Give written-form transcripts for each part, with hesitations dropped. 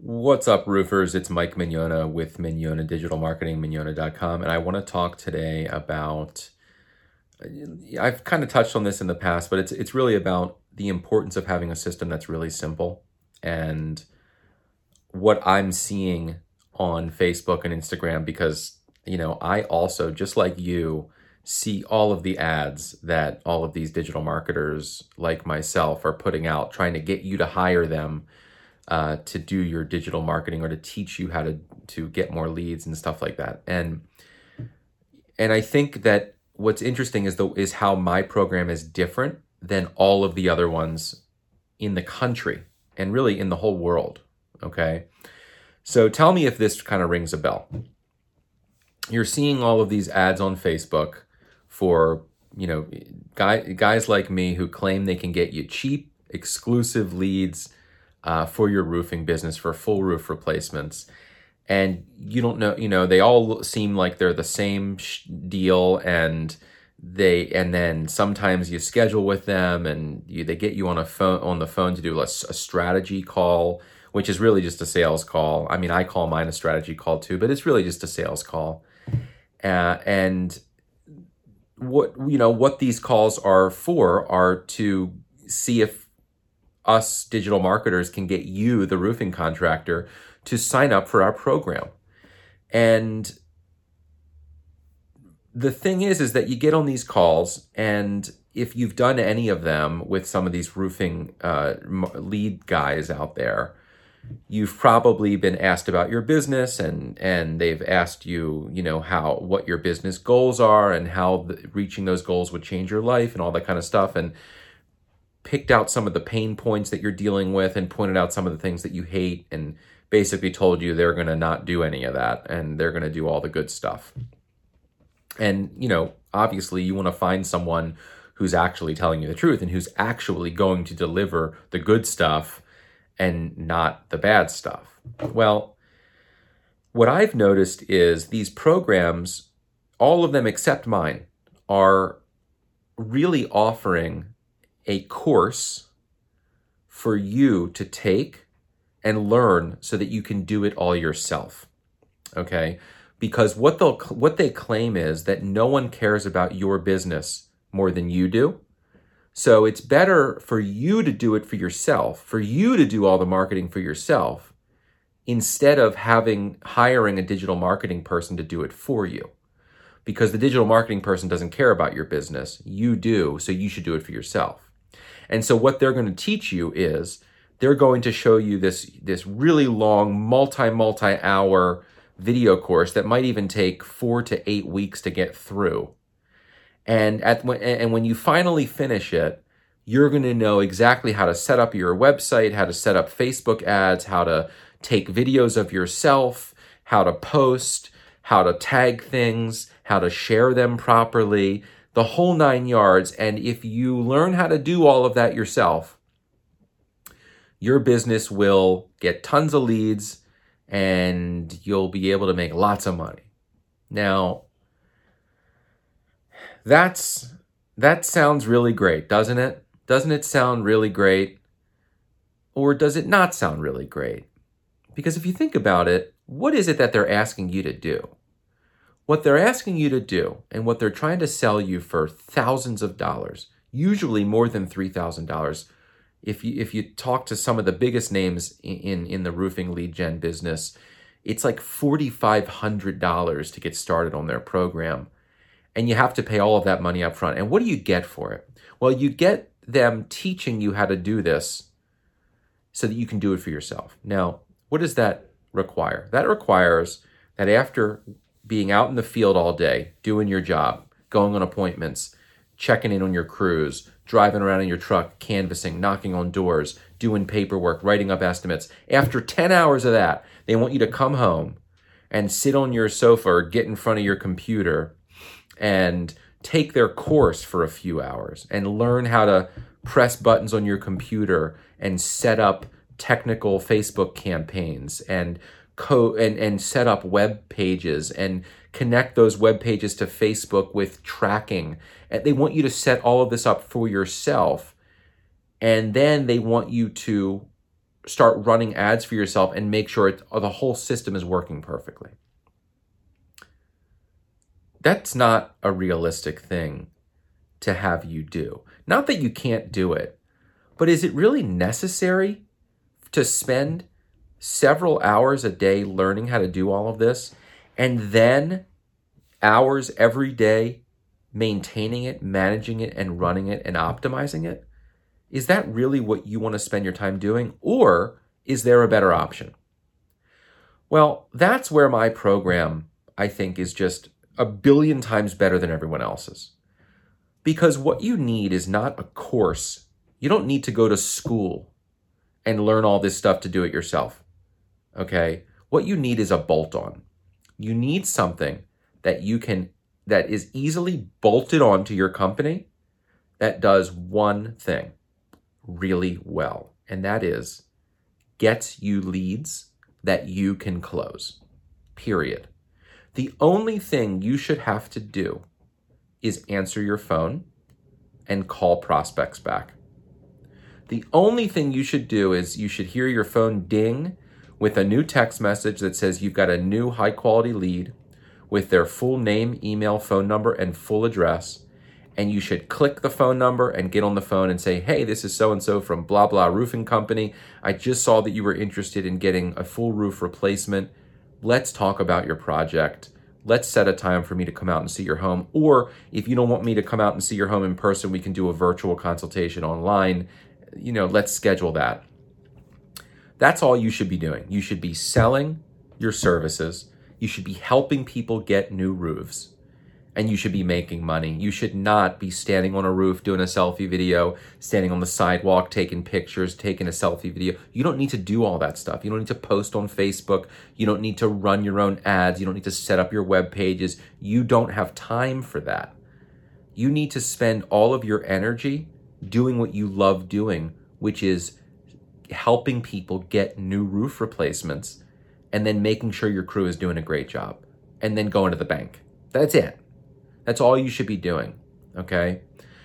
What's up, roofers? It's Mike Mignona with Mignona Digital Marketing, Mignona.com, and I want to talk today about. I've kind of touched on this in the past, but it's really about the importance of having a system that's really simple. And what I'm seeing on Facebook and Instagram, because I also, just like you, see all of the ads that all of these digital marketers like myself are putting out, trying to get you to hire them to do your digital marketing or to teach you how to get more leads and stuff like that. And I think that what's interesting is how my program is different than all of the other ones in the country and really in the whole world. Okay. So tell me if this kind of rings a bell. You're seeing all of these ads on Facebook for, guys like me who claim they can get you cheap, exclusive leads for your roofing business, for full roof replacements. And you don't know, they all seem like they're the same deal, and then sometimes you schedule with them and they get you on the phone to do a strategy call, which is really just a sales call. I mean, I call mine a strategy call too, but it's really just a sales call. And what these calls are for are to see if us digital marketers can get you, the roofing contractor, to sign up for our program. And the thing is that you get on these calls, and if you've done any of them with some of these roofing lead guys out there, you've probably been asked about your business, and they've asked you, what your business goals are and how reaching those goals would change your life and all that kind of stuff, and picked out some of the pain points that you're dealing with and pointed out some of the things that you hate and basically told you they're going to not do any of that and they're going to do all the good stuff. And, obviously you want to find someone who's actually telling you the truth and who's actually going to deliver the good stuff and not the bad stuff. Well, what I've noticed is these programs, all of them except mine, are really offering a course for you to take and learn so that you can do it all yourself. Okay? Because what they claim is that no one cares about your business more than you do. So it's better for you to do it for yourself, for you to do all the marketing for yourself, instead of hiring a digital marketing person to do it for you. Because the digital marketing person doesn't care about your business. You do, so you should do it for yourself. And so what they're going to teach you is they're going to show you this really long, multi-hour video course that might even take 4 to 8 weeks to get through. And when you finally finish it, you're going to know exactly how to set up your website, how to set up Facebook ads, how to take videos of yourself, how to post, how to tag things, how to share them properly, the whole 9 yards. And if you learn how to do all of that yourself, your business will get tons of leads and you'll be able to make lots of money. Now, that sounds really great, doesn't it? Doesn't it sound really great? Or does it not sound really great? Because if you think about it, what is it that they're asking you to do? What they're asking you to do and what they're trying to sell you for thousands of dollars, usually more than $3,000. If you talk to some of the biggest names in the roofing lead gen business, it's like $4,500 to get started on their program. And you have to pay all of that money up front. And what do you get for it? Well, you get them teaching you how to do this so that you can do it for yourself. Now, what does that require? That requires that after being out in the field all day, doing your job, going on appointments, checking in on your crews, driving around in your truck, canvassing, knocking on doors, doing paperwork, writing up estimates. After 10 hours of that, they want you to come home and sit on your sofa or get in front of your computer and take their course for a few hours and learn how to press buttons on your computer and set up technical Facebook campaigns and set up web pages and connect those web pages to Facebook with tracking. And they want you to set all of this up for yourself. And then they want you to start running ads for yourself and make sure the whole system is working perfectly. That's not a realistic thing to have you do. Not that you can't do it, but is it really necessary to spend several hours a day learning how to do all of this and then hours every day maintaining it, managing it, and running it and optimizing it? Is that really what you want to spend your time doing? Or is there a better option? Well, that's where my program, I think, is just a billion times better than everyone else's. Because what you need is not a course. You don't need to go to school and learn all this stuff to do it yourself. Okay? What you need is a bolt-on. You need something that is easily bolted onto your company that does one thing really well. And that is gets you leads that you can close. Period. The only thing you should have to do is answer your phone and call prospects back. The only thing you should do is you should hear your phone ding with a new text message that says you've got a new high quality lead with their full name, email, phone number, and full address. And you should click the phone number and get on the phone and say, hey, this is so-and-so from blah, blah roofing company. I just saw that you were interested in getting a full roof replacement. Let's talk about your project. Let's set a time for me to come out and see your home. Or if you don't want me to come out and see your home in person, we can do a virtual consultation online. Let's schedule that. That's all you should be doing. You should be selling your services. You should be helping people get new roofs. And you should be making money. You should not be standing on a roof doing a selfie video, standing on the sidewalk, taking pictures, taking a selfie video. You don't need to do all that stuff. You don't need to post on Facebook. You don't need to run your own ads. You don't need to set up your web pages. You don't have time for that. You need to spend all of your energy doing what you love doing, which is helping people get new roof replacements and then making sure your crew is doing a great job and then going to the bank. That's it. That's all you should be doing, okay?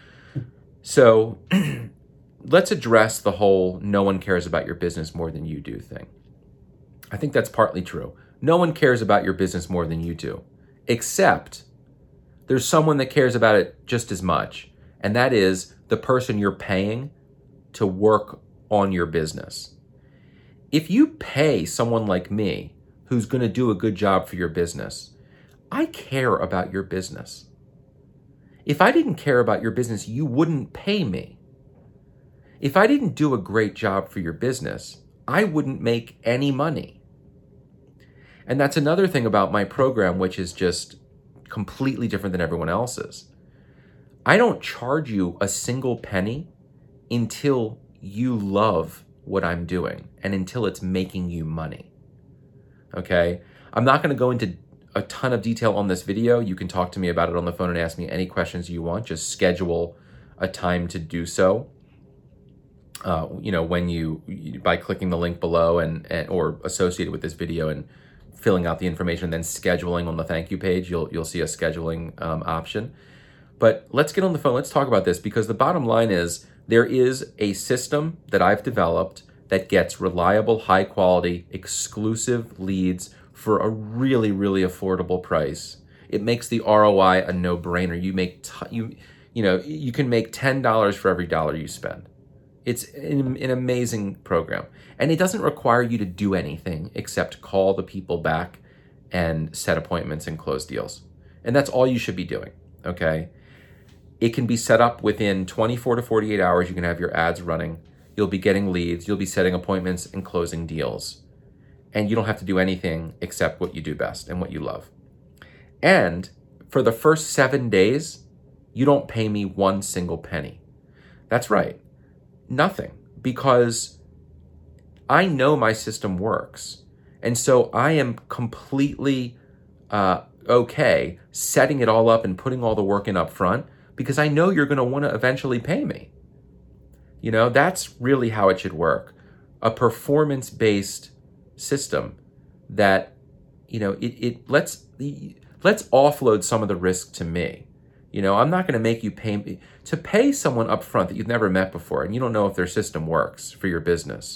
So let's address the whole no one cares about your business more than you do thing. I think that's partly true. No one cares about your business more than you do, except there's someone that cares about it just as much, and that is the person you're paying to work on your business. If you pay someone like me who's going to do a good job for your business, I care about your business. If I didn't care about your business, you wouldn't pay me. If I didn't do a great job for your business, I wouldn't make any money. And that's another thing about my program, which is just completely different than everyone else's. I don't charge you a single penny until you love what I'm doing and until it's making you money. Okay? I'm not going to go into a ton of detail on this video. You can talk to me about it on the phone and ask me any questions you want. Just schedule a time to do so. When you by clicking the link below and or associated with this video and filling out the information, then scheduling on the thank you page, you'll see a scheduling option. But let's get on the phone. Let's talk about this, because the bottom line is there is a system that I've developed that gets reliable, high quality, exclusive leads for a really, really affordable price. It makes the ROI a no-brainer. You can make $10 for every dollar you spend. It's an amazing program. And it doesn't require you to do anything except call the people back and set appointments and close deals. And that's all you should be doing, okay? It can be set up within 24 to 48 hours. You can have your ads running. You'll be getting leads. You'll be setting appointments and closing deals. And you don't have to do anything except what you do best and what you love. And for the first 7 days, you don't pay me one single penny. That's right. Nothing. Because I know my system works. And so I am completely okay setting it all up and putting all the work in up front, because I know you're going to want to eventually pay me. That's really how it should work. A performance-based system that, let's offload some of the risk to me. I'm not going to make you pay to pay someone up front that you've never met before and you don't know if their system works for your business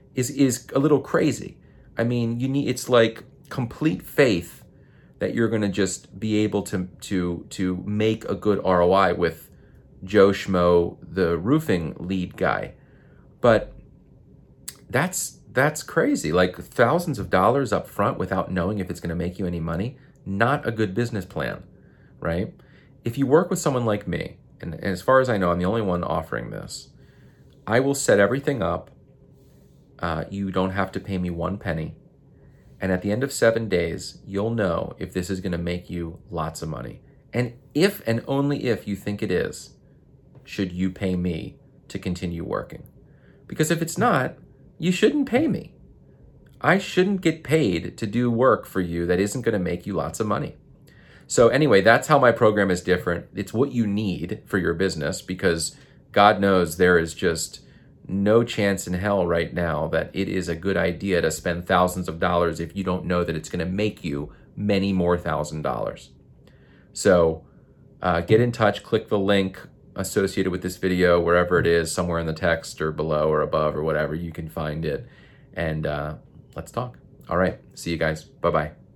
is a little crazy. I mean, it's like complete faith that you're going to just be able to make a good ROI with Joe Schmo, the roofing lead guy. But that's crazy. Like thousands of dollars up front without knowing if it's going to make you any money. Not a good business plan, right? If you work with someone like me, and as far as I know, I'm the only one offering this, I will set everything up. You don't have to pay me one penny. And at the end of 7 days, you'll know if this is going to make you lots of money. And if and only if you think it is, should you pay me to continue working. Because if it's not, you shouldn't pay me. I shouldn't get paid to do work for you that isn't going to make you lots of money. So anyway, that's how my program is different. It's what you need for your business, because God knows there is just no chance in hell right now that it is a good idea to spend thousands of dollars if you don't know that it's going to make you many more $1,000. So get in touch, click the link associated with this video, wherever it is, somewhere in the text or below or above or whatever, you can find it. And let's talk. All right. See you guys. Bye-bye.